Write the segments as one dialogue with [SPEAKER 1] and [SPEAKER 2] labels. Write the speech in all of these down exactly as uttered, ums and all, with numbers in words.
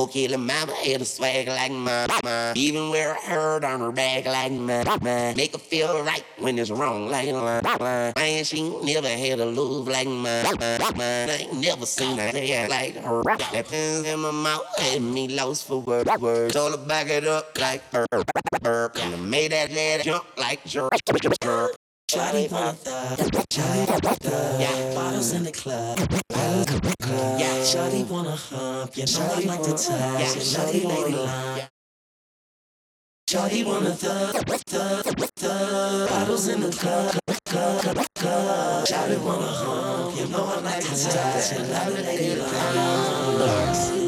[SPEAKER 1] Okay, the mama had a swag like mine. Even wear a hurt on her back like mine. Make her feel right when it's wrong like mine. Man, she ain't never had a love like mine. I ain't never seen a hair like her. That pins in my mouth had me lost for words. Told her back it up like her. And I made that lady jump like jerk.
[SPEAKER 2] Shawty wanna thug, shawty wanna thug, yeah. Bottles in the club, yeah. Shawty wanna hump, you know I like to touch, yeah. Shawty lady line. Shawty wanna thug, thug, thug. Bottles in the club, club, club. Shawty wanna hump, you know I like to touch, Shawty lady line.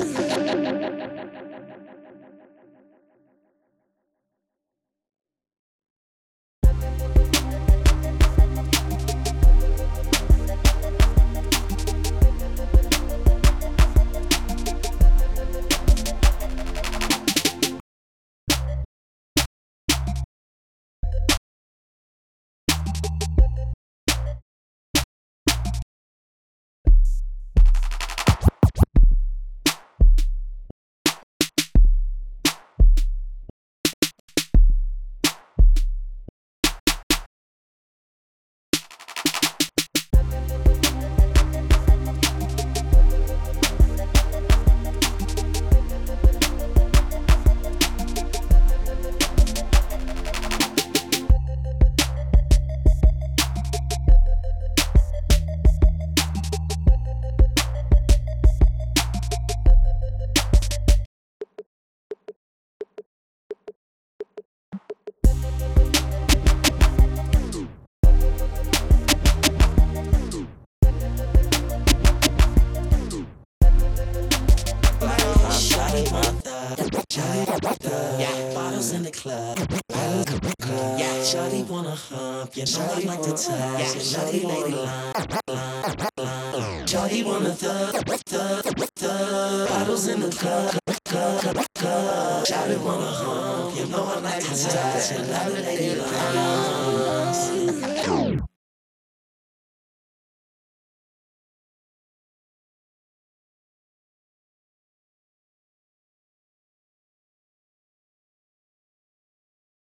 [SPEAKER 2] In the club, yeah. Shawty wanna hump, you know I like to touch, yeah. Shawty lady line, line. Shawty wanna thug, thug, thug. Bottles in the club, club, club. Shawty wanna hump, you know I like to touch, Shawty lady line.